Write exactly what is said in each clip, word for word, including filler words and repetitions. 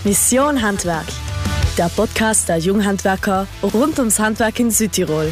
Mission Handwerk, der Podcast der Junghandwerker rund ums Handwerk in Südtirol.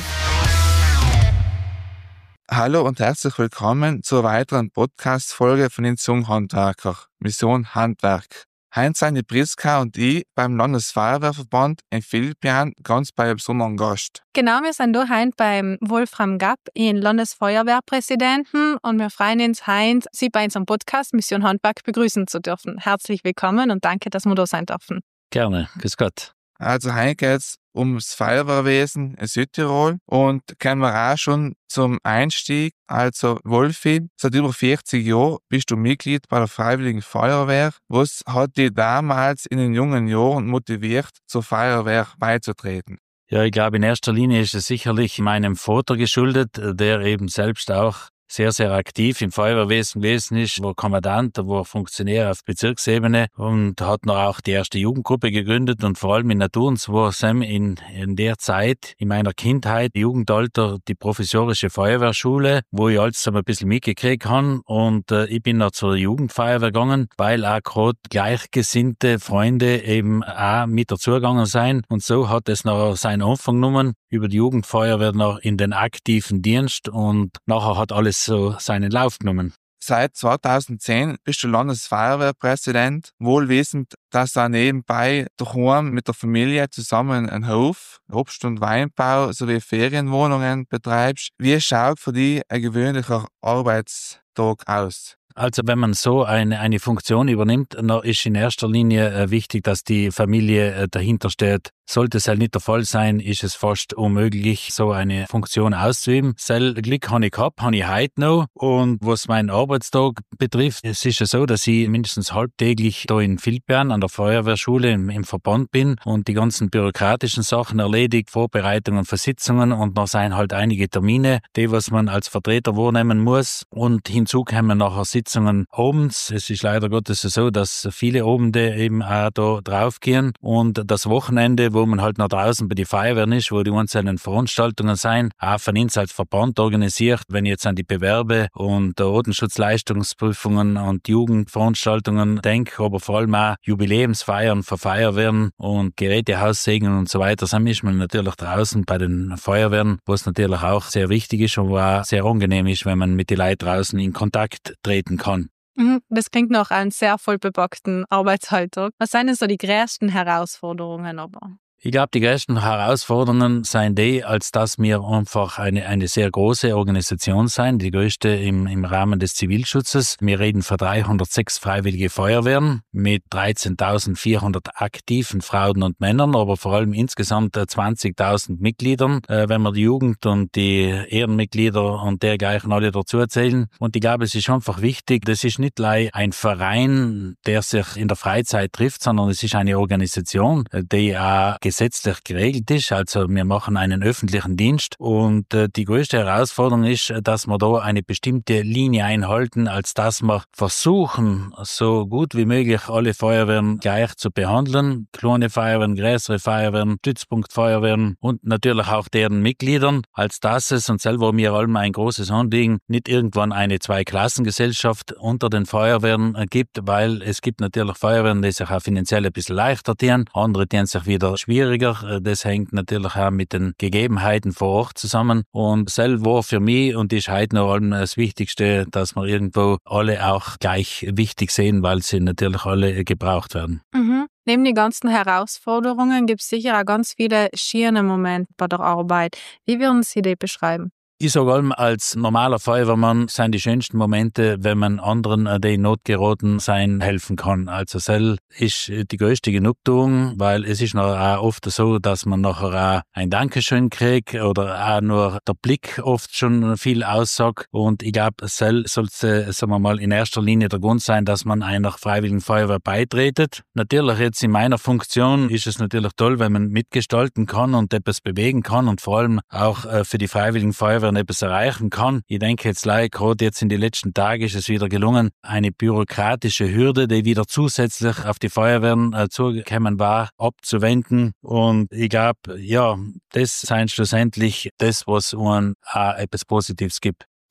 Hallo und herzlich willkommen zur weiteren Podcast-Folge von den Junghandwerker, Mission Handwerk. Heute sind die Priska und ich beim Landesfeuerwehrverband in Vilbjan ganz bei einem besonderen Gast. Genau, wir sind hier heute beim Wolfram Gapp, den Landesfeuerwehrpräsidenten, und wir freuen uns heute, Sie bei unserem Podcast Mission Handwerk begrüßen zu dürfen. Herzlich willkommen und danke, dass wir da sein dürfen. Gerne, grüß Gott. Also heute geht es ums Feuerwehrwesen in Südtirol und kommen wir auch schon zum Einstieg. Also Wolfi, seit über vierzig Jahren bist du Mitglied bei der Freiwilligen Feuerwehr. Was hat dich damals in den jungen Jahren motiviert, zur Feuerwehr beizutreten? Ja, ich glaube, in erster Linie ist es sicherlich meinem Vater geschuldet, der eben selbst auch sehr, sehr aktiv im Feuerwehrwesen gewesen ist, war Kommandant, war Funktionär auf Bezirksebene und hat noch auch die erste Jugendgruppe gegründet und vor allem in Naturns war Sam in, in der Zeit, in meiner Kindheit, Jugendalter, die provisorische Feuerwehrschule, wo ich alles ein bisschen mitgekriegt habe und äh, ich bin noch zur Jugendfeuerwehr gegangen, weil auch gerade gleichgesinnte Freunde eben auch mit dazugegangen sind und so hat es noch seinen Anfang genommen, über die Jugendfeuerwehr noch in den aktiven Dienst und nachher hat alles so seinen Lauf genommen. Seit zweitausendzehn bist du Landesfeuerwehrpräsident, wohl wissend, dass du nebenbei daheim mit der Familie zusammen einen Hof, Obst- und Weinbau sowie Ferienwohnungen betreibst. Wie schaut für dich ein gewöhnlicher Arbeitstag aus? Also wenn man so eine, eine Funktion übernimmt, dann ist in erster Linie äh, wichtig, dass die Familie äh, dahinter steht. Sollte es halt nicht der Fall sein, ist es fast unmöglich, so eine Funktion auszuüben. Sel Glück habe ich gehabt, habe ich heute noch. Und was meinen Arbeitstag betrifft, es ist ja so, dass ich mindestens halbtäglich da in Vilbjan an der Feuerwehrschule im, im Verband bin und die ganzen bürokratischen Sachen erledigt, Vorbereitungen für Sitzungen und noch sind halt einige Termine, die was man als Vertreter wahrnehmen muss. Und hinzu kommen nachher Sitzungen abends. Es ist leider Gottes so, dass viele Abende eben auch da draufgehen und das Wochenende, wo man halt noch draußen bei den Feuerwehren ist, wo die einzelnen Veranstaltungen sein, auch von uns als Verband organisiert. Wenn ich jetzt an die Bewerbe und die Bodenschutzleistungsprüfungen und Jugendveranstaltungen denke, aber vor allem auch Jubiläumsfeiern für Feuerwehren und Gerätehaussegnungen und so weiter, dann ist man natürlich draußen bei den Feuerwehren, was natürlich auch sehr wichtig ist und wo auch sehr angenehm ist, wenn man mit den Leuten draußen in Kontakt treten kann. Das klingt nach einem sehr vollbepackten Arbeitsalltag. Was sind denn so die größten Herausforderungen aber? Ich glaube, die größten Herausforderungen seien die, als dass wir einfach eine, eine sehr große Organisation sein, die größte im, im Rahmen des Zivilschutzes. Wir reden von dreihundertsechs freiwillige Feuerwehren mit dreizehntausendvierhundert aktiven Frauen und Männern, aber vor allem insgesamt zwanzigtausend Mitgliedern, äh, wenn wir die Jugend und die Ehrenmitglieder und dergleichen alle dazu erzählen. Und ich glaube, es ist einfach wichtig, das ist nicht gleich ein Verein, der sich in der Freizeit trifft, sondern es ist eine Organisation, die auch gesetzlich geregelt ist. Also wir machen einen öffentlichen Dienst und äh, die größte Herausforderung ist, dass wir da eine bestimmte Linie einhalten, als dass wir versuchen, so gut wie möglich alle Feuerwehren gleich zu behandeln. Kleine Feuerwehren, größere Feuerwehren, Stützpunktfeuerwehren und natürlich auch deren Mitgliedern, als dass es, und selber mir allem ein großes Anliegen, nicht irgendwann eine Zweiklassengesellschaft unter den Feuerwehren äh, gibt, weil es gibt natürlich Feuerwehren, die sich auch finanziell ein bisschen leichter tun, andere tun sich wieder schwieriger. Das hängt natürlich auch mit den Gegebenheiten vor Ort zusammen. Und selber war für mich und ist heute noch allem das Wichtigste, dass wir irgendwo alle auch gleich wichtig sehen, weil sie natürlich alle gebraucht werden. Mhm. Neben den ganzen Herausforderungen gibt es sicher auch ganz viele schöne Momente bei der Arbeit. Wie würden Sie die beschreiben? Ich sage allem, als normaler Feuerwehrmann sind die schönsten Momente, wenn man anderen, die in Not geraten sein, helfen kann. Also das ist die größte Genugtuung, weil es ist noch auch oft so, dass man nachher auch ein Dankeschön kriegt oder auch nur der Blick oft schon viel aussagt. Und ich glaube, es sollte, sagen wir mal, in erster Linie der Grund sein, dass man einer Freiwilligen Feuerwehr beitretet. Natürlich jetzt in meiner Funktion ist es natürlich toll, wenn man mitgestalten kann und etwas bewegen kann und vor allem auch für die Freiwilligen Feuerwehren etwas erreichen kann. Ich denke jetzt leider, gerade jetzt in den letzten Tagen ist es wieder gelungen, eine bürokratische Hürde, die wieder zusätzlich auf die Feuerwehren äh, zugekommen war, abzuwenden. Und ich glaube, ja, das sei schlussendlich das, was uns auch etwas Positives gibt.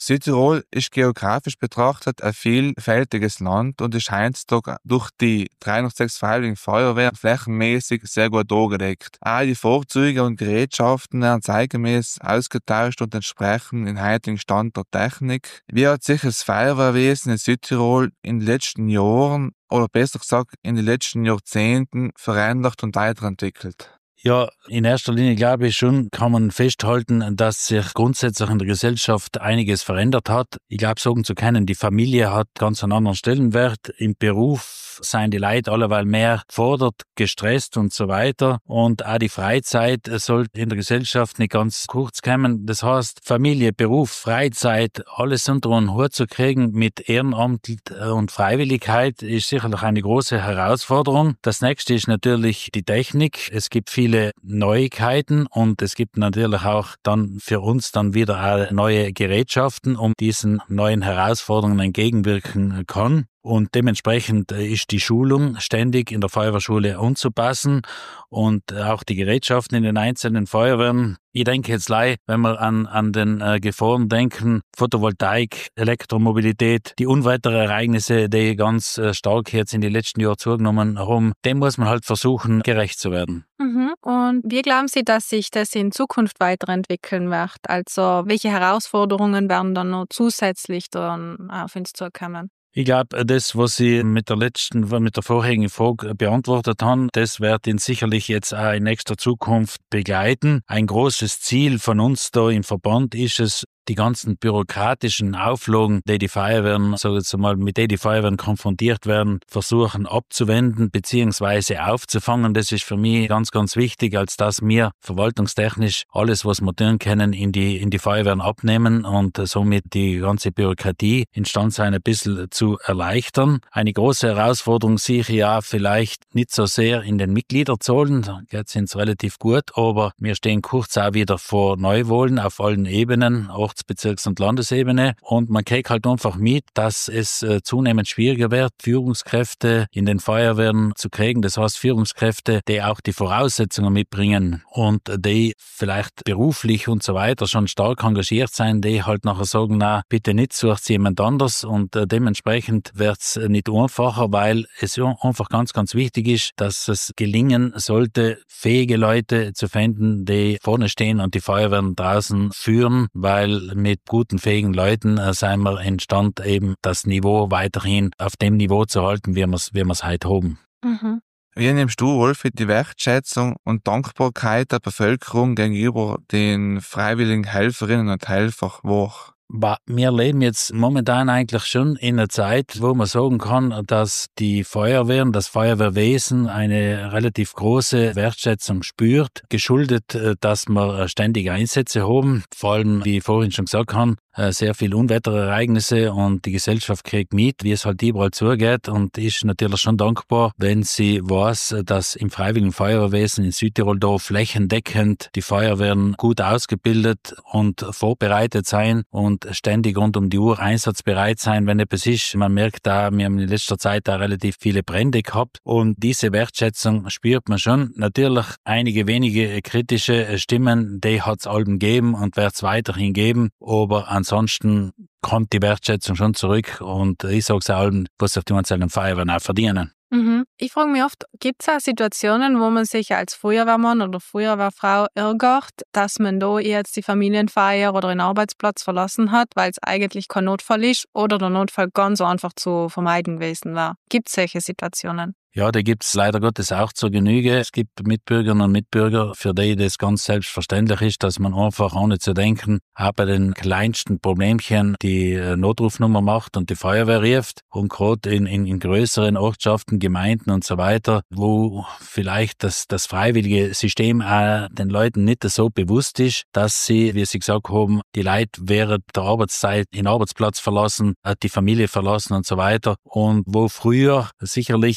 Südtirol ist geografisch betrachtet ein vielfältiges Land und ist heutzutage durch die dreihundertsechs Freiwilligen Feuerwehr flächenmäßig sehr gut angedeckt. All die Fahrzeuge und Gerätschaften werden zeitgemäß ausgetauscht und entsprechen in heutigen Stand der Technik. Wie hat sich das Feuerwehrwesen in Südtirol in den letzten Jahren oder besser gesagt in den letzten Jahrzehnten verändert und weiterentwickelt? Ja, in erster Linie glaube ich schon, kann man festhalten, dass sich grundsätzlich in der Gesellschaft einiges verändert hat. Ich glaube, sagen zu können, die Familie hat ganz einen anderen Stellenwert. Im Beruf seien die Leute alleweil mehr gefordert, gestresst und so weiter. Und auch die Freizeit sollte in der Gesellschaft nicht ganz kurz kommen. Das heißt, Familie, Beruf, Freizeit, alles unter einen Hut zu kriegen mit Ehrenamt und Freiwilligkeit ist sicherlich eine große Herausforderung. Das nächste ist natürlich die Technik. Es gibt viele Neuigkeiten und es gibt natürlich auch dann für uns dann wieder auch neue Gerätschaften, um diesen neuen Herausforderungen entgegenwirken kann. Und dementsprechend ist die Schulung ständig in der Feuerwehrschule anzupassen und auch die Gerätschaften in den einzelnen Feuerwehren. Ich denke jetzt gleich, wenn wir an, an den äh, Gefahren denken, Photovoltaik, Elektromobilität, die Unwetterereignisse, die ganz äh, stark jetzt in den letzten Jahren zugenommen haben, dem muss man halt versuchen, gerecht zu werden. Mhm. Und wie glauben Sie, dass sich das in Zukunft weiterentwickeln wird? Also welche Herausforderungen werden dann noch zusätzlich dann auf uns zukommen? Ich glaube, das, was Sie mit der letzten, mit der vorherigen Frage beantwortet haben, das wird ihn sicherlich jetzt auch in nächster Zukunft begleiten. Ein großes Ziel von uns da im Verband ist es, die ganzen bürokratischen Auflagen, die die Feuerwehren, sag ich jetzt mal, mit denen die Feuerwehren konfrontiert werden, versuchen abzuwenden bzw. aufzufangen. Das ist für mich ganz, ganz wichtig, als dass wir verwaltungstechnisch alles, was wir tun können, in die, in die Feuerwehren abnehmen und somit die ganze Bürokratie instand sein, ein bisschen zu erleichtern. Eine große Herausforderung sehe ich ja vielleicht nicht so sehr in den Mitgliederzahlen, jetzt sind es relativ gut, aber wir stehen kurz auch wieder vor Neuwahlen auf allen Ebenen, auch Bezirks- und Landesebene. Und man kriegt halt einfach mit, dass es äh, zunehmend schwieriger wird, Führungskräfte in den Feuerwehren zu kriegen. Das heißt, Führungskräfte, die auch die Voraussetzungen mitbringen und die vielleicht beruflich und so weiter schon stark engagiert sein, die halt nachher sagen, na, bitte nicht, sucht jemand anders. Und äh, dementsprechend wird's nicht einfacher, weil es ja einfach ganz, ganz wichtig ist, dass es gelingen sollte, fähige Leute zu finden, die vorne stehen und die Feuerwehren draußen führen, weil mit guten, fähigen Leuten äh, sind wir entstand, eben das Niveau weiterhin auf dem Niveau zu halten, wie wir es wie wir's heute haben. Mhm. Wie nimmst du, Wolfi, die Wertschätzung und Dankbarkeit der Bevölkerung gegenüber den freiwilligen Helferinnen und Helfern wahr? Wir leben jetzt momentan eigentlich schon in einer Zeit, wo man sagen kann, dass die Feuerwehren, das Feuerwehrwesen eine relativ große Wertschätzung spürt, geschuldet, dass wir ständige Einsätze haben, vor allem, wie ich vorhin schon gesagt habe, sehr viel Unwetterereignisse und die Gesellschaft kriegt mit, wie es halt überall zugeht und ist natürlich schon dankbar, wenn sie weiß, dass im Freiwilligen Feuerwehrwesen in Südtirol da flächendeckend die Feuerwehren gut ausgebildet und vorbereitet sein und ständig rund um die Uhr einsatzbereit sein, wenn etwas ist. Man merkt da, wir haben in letzter Zeit da relativ viele Brände gehabt und diese Wertschätzung spürt man schon. Natürlich einige wenige kritische Stimmen, die hat es allem gegeben und wird es weiterhin geben, aber ansonsten kommt die Wertschätzung schon zurück und ich sage es allem, was sich die einzelnen Feuerwehren auch verdienen. Mhm. Ich frage mich oft, gibt es auch Situationen, wo man sich als Feuerwehrmann oder Feuerwehrfrau ärgert, dass man da jetzt die Familienfeier oder den Arbeitsplatz verlassen hat, weil es eigentlich kein Notfall ist oder der Notfall ganz einfach zu vermeiden gewesen war? Gibt es solche Situationen? Ja, da gibt's leider Gottes auch zur Genüge. Es gibt Mitbürgerinnen und Mitbürger, für die das ganz selbstverständlich ist, dass man einfach, ohne zu denken, auch bei den kleinsten Problemchen die Notrufnummer macht und die Feuerwehr ruft. Und gerade in, in, in größeren Ortschaften, Gemeinden und so weiter, wo vielleicht das, das freiwillige System auch den Leuten nicht so bewusst ist, dass sie, wie sie gesagt haben, die Leute während der Arbeitszeit den Arbeitsplatz verlassen, die Familie verlassen und so weiter. Und wo früher sicherlich, wenn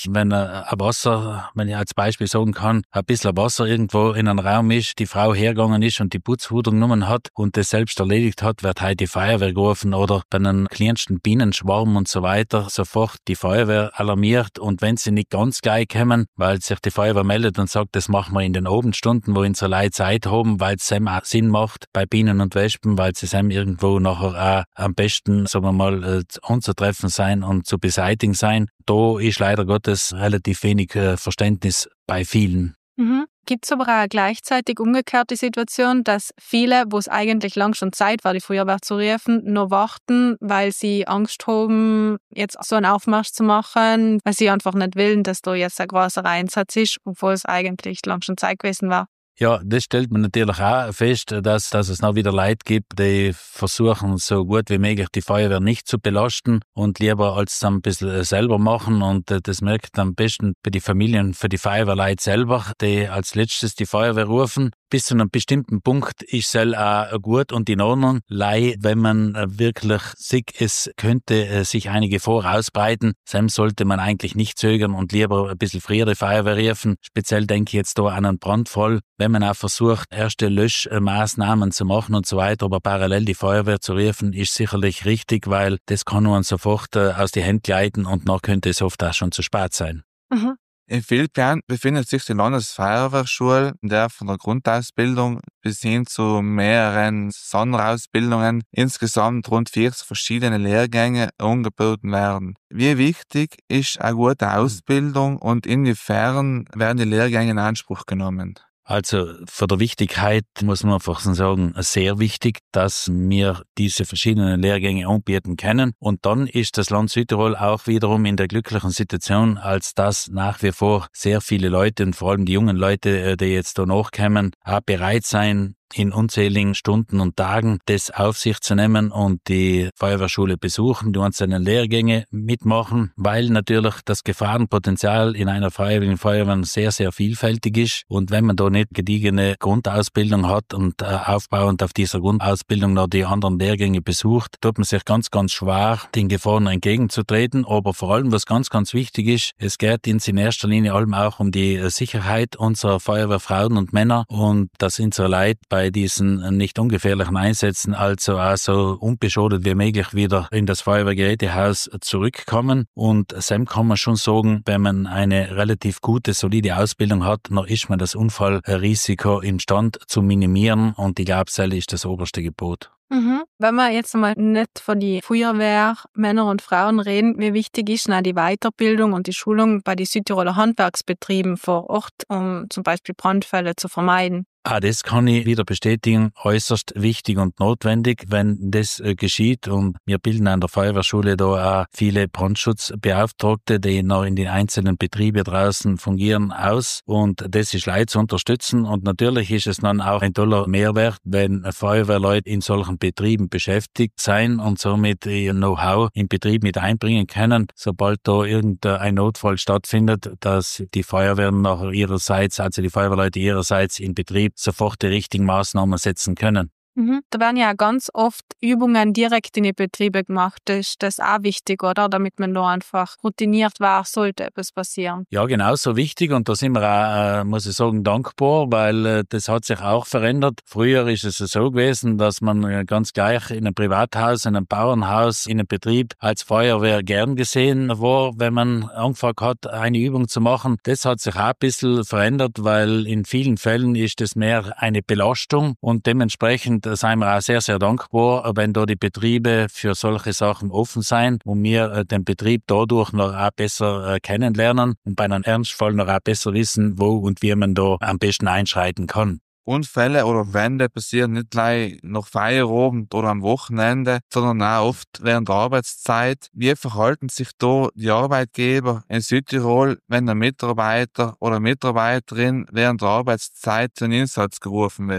ein Wasser, wenn ich als Beispiel sagen kann, ein bisschen Wasser irgendwo in einem Raum ist, die Frau hergegangen ist und die Putzfuder genommen hat und das selbst erledigt hat, wird heute die Feuerwehr gerufen oder bei einem kleinsten Bienenschwarm und so weiter sofort die Feuerwehr alarmiert, und wenn sie nicht ganz gleich kommen, weil sich die Feuerwehr meldet und sagt, das machen wir in den Abendstunden, wo unsere Leute Zeit haben, weil es eben auch Sinn macht bei Bienen und Wespen, weil sie eben irgendwo nachher auch am besten, sagen wir mal, anzutreffen sein und zu beseitigen sein. Da ist leider Gottes relativ wenig äh, Verständnis bei vielen. Mhm. Gibt es aber auch gleichzeitig umgekehrte Situation, dass viele, wo es eigentlich lang schon Zeit war, die Feuerwehr zu rufen, nur warten, weil sie Angst haben, jetzt so einen Aufmarsch zu machen, weil sie einfach nicht wollen, dass da jetzt ein großer Einsatz ist, obwohl es eigentlich lang schon Zeit gewesen war? Ja, das stellt man natürlich auch fest, dass, dass es noch wieder Leute gibt, die versuchen, so gut wie möglich die Feuerwehr nicht zu belasten und lieber als ein bisschen selber machen. Und das merkt am besten bei den Familien, für die Feuerwehrleute selber, die als letztes die Feuerwehr rufen. Bis zu einem bestimmten Punkt ist es auch gut und in Ordnung. Lei, wenn man wirklich sieht, es könnte sich eine Gefahr ausbreiten, dann sollte man eigentlich nicht zögern und lieber ein bisschen früher die Feuerwehr rufen. Speziell denke ich jetzt da an einen Brandfall. Wenn man auch versucht, erste Löschmaßnahmen zu machen und so weiter, aber parallel die Feuerwehr zu rufen, ist sicherlich richtig, weil das kann man sofort aus die Hände gleiten und dann könnte es oft auch schon zu spät sein. Mhm. In Vilbern befindet sich die Landesfeuerwehrschule, in der von der Grundausbildung bis hin zu mehreren Sonderausbildungen insgesamt rund vierzig verschiedene Lehrgänge angeboten werden. Wie wichtig ist eine gute Ausbildung und inwiefern werden die Lehrgänge in Anspruch genommen? Also von der Wichtigkeit muss man einfach sagen, sehr wichtig, dass wir diese verschiedenen Lehrgänge anbieten können. Und dann ist das Land Südtirol auch wiederum in der glücklichen Situation, als dass nach wie vor sehr viele Leute und vor allem die jungen Leute, die jetzt da nachkommen, auch bereit sein, in unzähligen Stunden und Tagen das auf sich zu nehmen und die Feuerwehrschule besuchen, die einzelnen Lehrgänge mitmachen, weil natürlich das Gefahrenpotenzial in einer freiwilligen Feuerwehr sehr, sehr vielfältig ist. Und wenn man da nicht gediegene Grundausbildung hat und äh, aufbauend auf dieser Grundausbildung noch die anderen Lehrgänge besucht, tut man sich ganz, ganz schwer, den Gefahren entgegenzutreten. Aber vor allem, was ganz, ganz wichtig ist, es geht uns in erster Linie allem auch um die Sicherheit unserer Feuerwehrfrauen und Männer und dass unsere Leute bei diesen nicht ungefährlichen Einsätzen also auch so unbeschadet wie möglich wieder in das Feuerwehrgerätehaus zurückkommen. Und Sam kann man schon sagen, wenn man eine relativ gute, solide Ausbildung hat, dann ist man das Unfallrisiko imstand zu minimieren und ich glaube, das ist das oberste Gebot. Mhm. Wenn wir jetzt mal nicht von die Feuerwehr, Männer und Frauen reden, wie wichtig ist denn auch die Weiterbildung und die Schulung bei den Südtiroler Handwerksbetrieben vor Ort, um zum Beispiel Brandfälle zu vermeiden? Ah, das kann ich wieder bestätigen, äußerst wichtig und notwendig, wenn das äh, geschieht. Und wir bilden an der Feuerwehrschule da auch viele Brandschutzbeauftragte, die noch in den einzelnen Betrieben draußen fungieren, aus. Und das ist Leute zu unterstützen. Und natürlich ist es dann auch ein toller Mehrwert, wenn Feuerwehrleute in solchen Betrieben beschäftigt sein und somit ihr Know-how im Betrieb mit einbringen können, sobald da irgendein Notfall stattfindet, dass die Feuerwehren nachher ihrerseits, also die Feuerwehrleute ihrerseits im Betrieb sofort die richtigen Maßnahmen setzen können. Mhm. Da werden ja ganz oft Übungen direkt in die Betriebe gemacht. Das ist das auch wichtig, oder? Damit man da einfach routiniert war, sollte etwas passieren. Ja, genauso wichtig und da sind wir auch, äh, muss ich sagen, dankbar, weil äh, das hat sich auch verändert. Früher ist es so gewesen, dass man äh, ganz gleich in einem Privathaus, in einem Bauernhaus, in einem Betrieb als Feuerwehr gern gesehen war, wenn man angefangen hat, eine Übung zu machen. Das hat sich auch ein bisschen verändert, weil in vielen Fällen ist es mehr eine Belastung und dementsprechend da sind wir auch sehr, sehr dankbar, wenn da die Betriebe für solche Sachen offen sein und wir äh, den Betrieb dadurch noch auch besser äh, kennenlernen und bei einem Ernstfall noch auch besser wissen, wo und wie man da am besten einschreiten kann. Unfälle oder Wände passieren nicht gleich nach Feierabend oder am Wochenende, sondern auch oft während der Arbeitszeit. Wie verhalten sich da die Arbeitgeber in Südtirol, wenn der Mitarbeiter oder Mitarbeiterin während der Arbeitszeit zum Einsatz gerufen wird?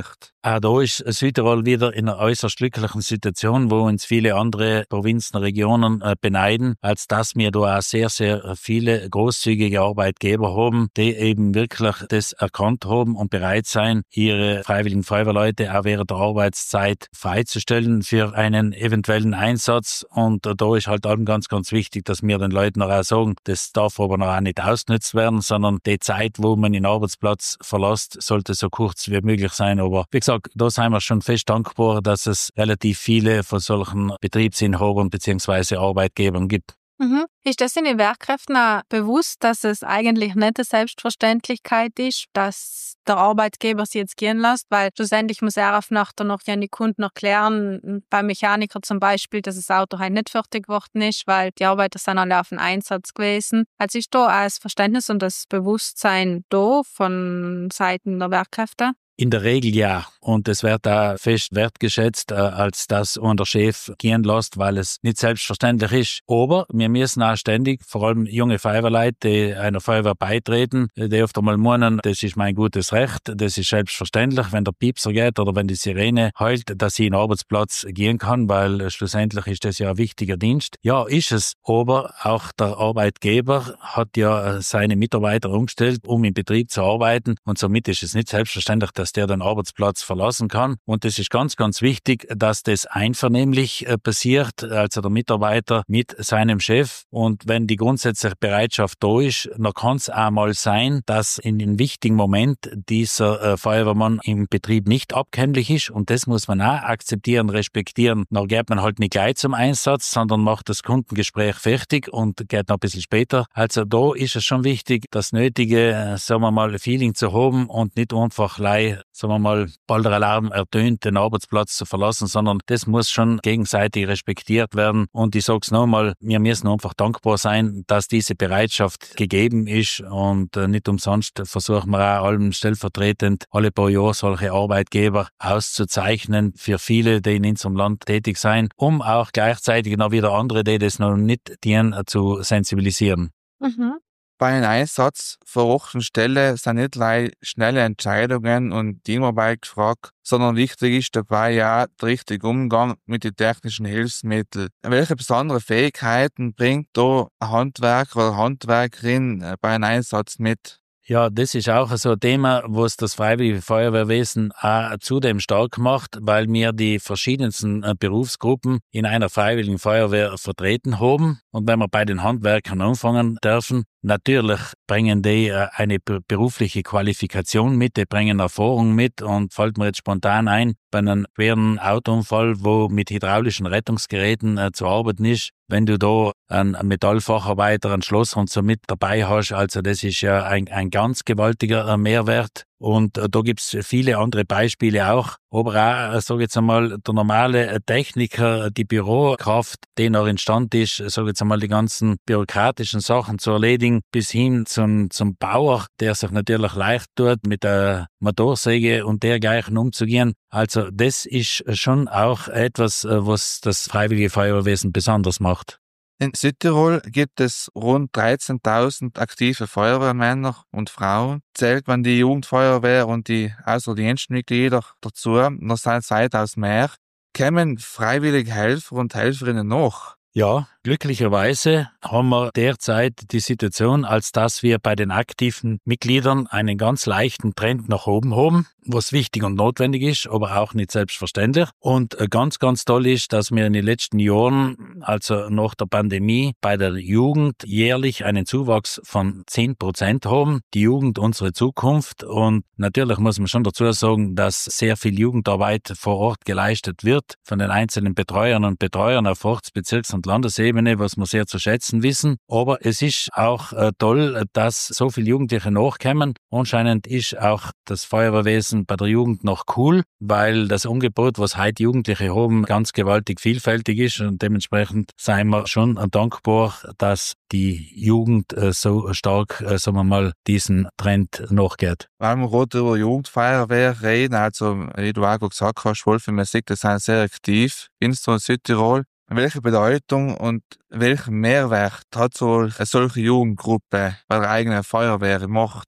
Auch da ist Südtirol wieder in einer äußerst glücklichen Situation, wo uns viele andere Provinzen, Regionen äh, beneiden, als dass wir da auch sehr, sehr viele großzügige Arbeitgeber haben, die eben wirklich das erkannt haben und bereit sein, ihre freiwilligen Feuerwehrleute auch während der Arbeitszeit freizustellen für einen eventuellen Einsatz. Und äh, da ist halt allem ganz, ganz wichtig, dass wir den Leuten auch sagen, das darf aber noch auch nicht ausgenutzt werden, sondern die Zeit, wo man den Arbeitsplatz verlässt, sollte so kurz wie möglich sein. Aber wie gesagt, da sind wir schon fest dankbar, dass es relativ viele von solchen Betriebsinhabern bzw. Arbeitgebern gibt. Mhm. Ist das in den Werkkräften auch bewusst, dass es eigentlich nicht eine Selbstverständlichkeit ist, dass der Arbeitgeber sie jetzt gehen lässt? Weil schlussendlich muss er auf Nacht noch ja die Kunden erklären, beim Mechaniker zum Beispiel, dass das Auto halt nicht fertig geworden ist, weil die Arbeiter sind alle auf den Einsatz gewesen. Also ist da auch das Verständnis und das Bewusstsein da von Seiten der Werkkräfte? In der Regel ja. Und es wird da fest wertgeschätzt, äh, als das an der Chef gehen lässt, weil es nicht selbstverständlich ist. Aber wir müssen auch ständig, vor allem junge Feuerwehrleute, die einer Feuerwehr beitreten, die oft einmal meinen, das ist mein gutes Recht, das ist selbstverständlich, wenn der Piepser geht oder wenn die Sirene heult, dass ich in den Arbeitsplatz gehen kann, weil äh, schlussendlich ist das ja ein wichtiger Dienst. Ja, ist es. Aber auch der Arbeitgeber hat ja seine Mitarbeiter umgestellt, um im Betrieb zu arbeiten. Und somit ist es nicht selbstverständlich, dass dass der den Arbeitsplatz verlassen kann. Und es ist ganz, ganz wichtig, dass das einvernehmlich äh, passiert, also der Mitarbeiter mit seinem Chef. Und wenn die grundsätzliche Bereitschaft da ist, dann kann es auch mal sein, dass in einem wichtigen Moment dieser äh, Feuerwehrmann im Betrieb nicht abkömmlich ist. Und das muss man auch akzeptieren, respektieren. Dann geht man halt nicht gleich zum Einsatz, sondern macht das Kundengespräch fertig und geht noch ein bisschen später. Also da ist es schon wichtig, das nötige, äh, sagen wir mal, Feeling zu haben und nicht einfach gleich, sagen wir mal, bald der Alarm ertönt, den Arbeitsplatz zu verlassen, sondern das muss schon gegenseitig respektiert werden. Und ich sag's nochmal, wir müssen einfach dankbar sein, dass diese Bereitschaft gegeben ist und äh, nicht umsonst versuchen wir auch allem stellvertretend alle paar Jahre solche Arbeitgeber auszuzeichnen für viele, die in unserem Land tätig sein, um auch gleichzeitig noch wieder andere, die das noch nicht dienen, zu sensibilisieren. Mhm. Bei einem Einsatz vor Ort und Stelle sind nicht allein schnelle Entscheidungen und Teamarbeit gefragt, sondern wichtig ist dabei ja der richtige Umgang mit den technischen Hilfsmitteln. Welche besonderen Fähigkeiten bringt da ein Handwerker oder Handwerkerin bei einem Einsatz mit? Ja, das ist auch so ein Thema, was das Freiwillige Feuerwehrwesen auch zudem stark macht, weil wir die verschiedensten Berufsgruppen in einer Freiwilligen Feuerwehr vertreten haben. Und wenn wir bei den Handwerkern anfangen dürfen, natürlich bringen die eine berufliche Qualifikation mit, die bringen Erfahrung mit und fällt mir jetzt spontan ein, bei einem schweren Autounfall, wo mit hydraulischen Rettungsgeräten äh, zu arbeiten ist, wenn du da einen Metallfacharbeiter, einen Schlosser und so mit dabei hast, also das ist ja ein, ein ganz gewaltiger äh, Mehrwert. Und äh, da gibt's viele andere Beispiele auch. Aber auch, äh, sag jetzt einmal, der normale Techniker, die Bürokraft, die noch in Stand ist, sag jetzt einmal, die ganzen bürokratischen Sachen zu erledigen, bis hin zum, zum Bauer, der sich natürlich leicht tut, mit der Motorsäge und dergleichen umzugehen. Also das ist schon auch etwas, was das Freiwillige Feuerwehrwesen besonders macht. In Südtirol gibt es rund dreizehntausend aktive Feuerwehrmänner und Frauen. Zählt man die Jugendfeuerwehr und die Außerdienstmitglieder dazu, noch sind es weitaus mehr. Kämen freiwillige Helfer und Helferinnen noch? Ja, glücklicherweise haben wir derzeit die Situation, als dass wir bei den aktiven Mitgliedern einen ganz leichten Trend nach oben haben, was wichtig und notwendig ist, aber auch nicht selbstverständlich. Und ganz, ganz toll ist, dass wir in den letzten Jahren, also nach der Pandemie, bei der Jugend jährlich einen Zuwachs von zehn Prozent haben. Die Jugend, unsere Zukunft. Und natürlich muss man schon dazu sagen, dass sehr viel Jugendarbeit vor Ort geleistet wird von den einzelnen Betreuern und Betreuern auf Orts-, Bezirks- und Landesebene, was wir sehr zu schätzen wissen. Aber es ist auch äh, toll, dass so viele Jugendliche nachkommen. Anscheinend ist auch das Feuerwehrwesen bei der Jugend noch cool, weil das Angebot, was heute Jugendliche haben, ganz gewaltig vielfältig ist und dementsprechend sind wir schon dankbar, dass die Jugend äh, so stark, äh, sagen wir mal, diesen Trend nachgeht. Weil wir gerade über Jugendfeuerwehr reden, also wie du auch gesagt hast, Wolf, wir sehen, das sind sehr aktiv in Südtirol. Welche Bedeutung und welchen Mehrwert hat so eine solche Jugendgruppe bei der eigenen Feuerwehr gemacht?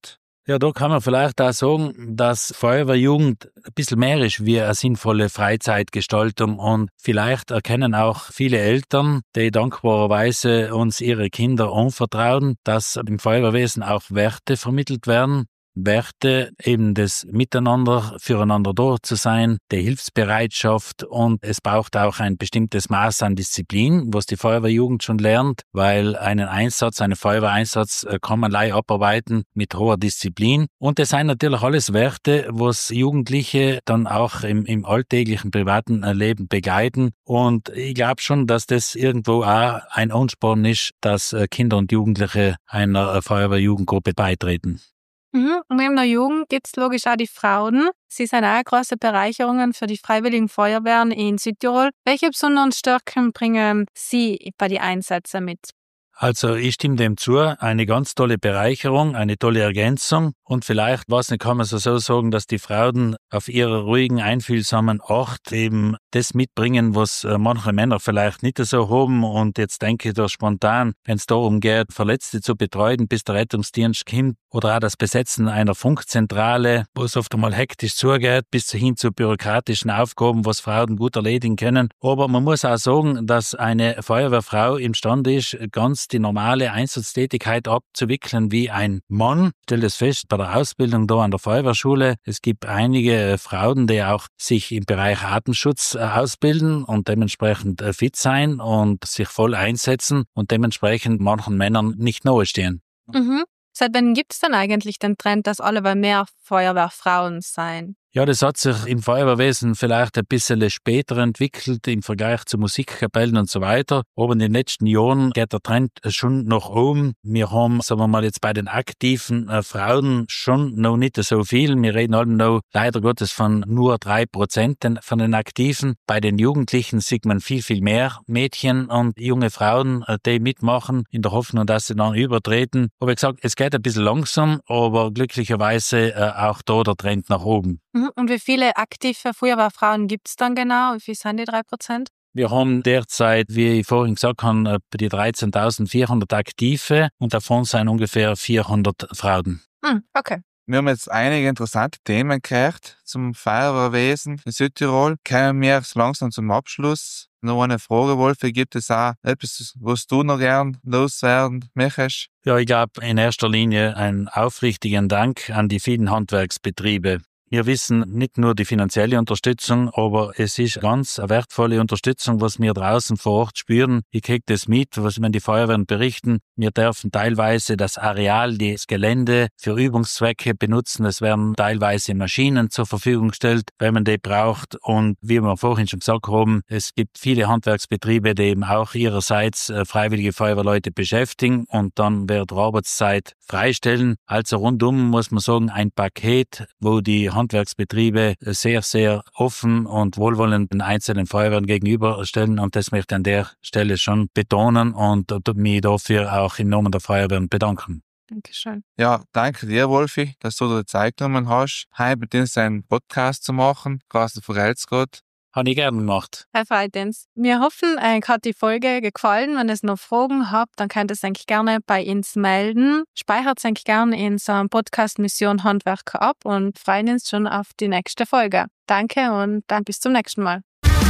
Ja, da kann man vielleicht auch sagen, dass Feuerwehrjugend ein bisschen mehr ist wie eine sinnvolle Freizeitgestaltung und vielleicht erkennen auch viele Eltern, die dankbarerweise uns ihre Kinder anvertrauen, dass im Feuerwehrwesen auch Werte vermittelt werden. Werte, eben das Miteinander, füreinander da zu sein, die Hilfsbereitschaft und es braucht auch ein bestimmtes Maß an Disziplin, was die Feuerwehrjugend schon lernt, weil einen Einsatz, einen Feuerwehreinsatz kann man leicht abarbeiten mit hoher Disziplin und das sind natürlich alles Werte, was Jugendliche dann auch im, im alltäglichen privaten Leben begleiten und ich glaube schon, dass das irgendwo auch ein Ansporn ist, dass Kinder und Jugendliche einer Feuerwehrjugendgruppe beitreten. Mhm. Und in der Jugend gibt es logisch auch die Frauen. Sie sind auch große Bereicherungen für die Freiwilligen Feuerwehren in Südtirol. Welche besonderen Stärken bringen Sie bei den Einsätzen mit? Also ich stimme dem zu, eine ganz tolle Bereicherung, eine tolle Ergänzung und vielleicht, was nicht, kann man so sagen, dass die Frauen auf ihrer ruhigen, einfühlsamen Art eben das mitbringen, was manche Männer vielleicht nicht so haben und jetzt denke ich da spontan, wenn es darum geht, Verletzte zu betreuen, bis der Rettungsdienst kommt oder auch das Besetzen einer Funkzentrale, wo es oft einmal hektisch zugeht, bis hin zu bürokratischen Aufgaben, was Frauen gut erledigen können. Aber man muss auch sagen, dass eine Feuerwehrfrau imstande ist, ganz die normale Einsatztätigkeit abzuwickeln wie ein Mann. Ich stelle das fest bei der Ausbildung da an der Feuerwehrschule. Es gibt einige Frauen, die auch sich im Bereich Atemschutz ausbilden und dementsprechend fit sein und sich voll einsetzen und dementsprechend manchen Männern nicht nahestehen. Mhm. Seit wann gibt es denn eigentlich den Trend, dass alle bei mehr Feuerwehrfrauen sein? Ja, das hat sich im Feuerwehrwesen vielleicht ein bisschen später entwickelt im Vergleich zu Musikkapellen und so weiter. Aber in den letzten Jahren geht der Trend schon nach oben. Wir haben, sagen wir mal, jetzt bei den aktiven äh, Frauen schon noch nicht so viel. Wir reden alle noch leider Gottes von nur drei Prozent von den Aktiven. Bei den Jugendlichen sieht man viel, viel mehr Mädchen und junge Frauen, äh, die mitmachen, in der Hoffnung, dass sie dann übertreten. Aber wie gesagt, es geht ein bisschen langsam, aber glücklicherweise äh, auch da der Trend nach oben. Und wie viele aktive Feuerwehrfrauen gibt es dann genau? Wie viel sind die drei Prozent? Wir haben derzeit, wie ich vorhin gesagt habe, die dreizehntausendvierhundert Aktive und davon sind ungefähr vierhundert Frauen. Hm, okay. Wir haben jetzt einige interessante Themen gehört zum Feuerwehrwesen in Südtirol. Kommen wir langsam zum Abschluss. Noch eine Frage, Wolfi, gibt es auch etwas, was du noch gern loswerden möchtest? Ja, ich glaube in erster Linie einen aufrichtigen Dank an die vielen Handwerksbetriebe. Wir wissen nicht nur die finanzielle Unterstützung, aber es ist ganz eine wertvolle Unterstützung, was wir draußen vor Ort spüren. Ich kriege das mit, was mir die Feuerwehren berichten. Wir dürfen teilweise das Areal, das Gelände für Übungszwecke benutzen. Es werden teilweise Maschinen zur Verfügung gestellt, wenn man die braucht. Und wie wir vorhin schon gesagt haben, es gibt viele Handwerksbetriebe, die eben auch ihrerseits freiwillige Feuerwehrleute beschäftigen und dann während der Arbeitszeit freistellen. Also rundum muss man sagen, ein Paket, wo die Handwerksbetriebe sehr, sehr offen und wohlwollend den einzelnen Feuerwehren gegenüberstellen und das möchte ich an der Stelle schon betonen und mich dafür auch im Namen der Feuerwehren bedanken. Dankeschön. Ja, danke dir, Wolfi, dass du dir Zeit genommen hast, heute mit uns einen Podcast zu machen. Carsten Vergelt's-Gott. Habe ich gerne gemacht. Herr Freitens, wir hoffen, euch hat die Folge gefallen. Wenn ihr noch Fragen habt, dann könnt ihr es eigentlich gerne bei uns melden. Speichert es eigentlich gerne in so einem Podcast Mission Handwerker ab und freuen uns schon auf die nächste Folge. Danke und dann bis zum nächsten Mal.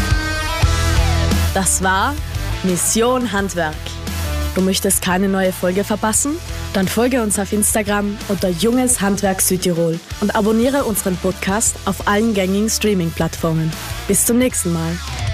Das war Mission Handwerk. Du möchtest keine neue Folge verpassen? Dann folge uns auf Instagram unter Junges Handwerk Südtirol und abonniere unseren Podcast auf allen gängigen Streaming-Plattformen. Bis zum nächsten Mal.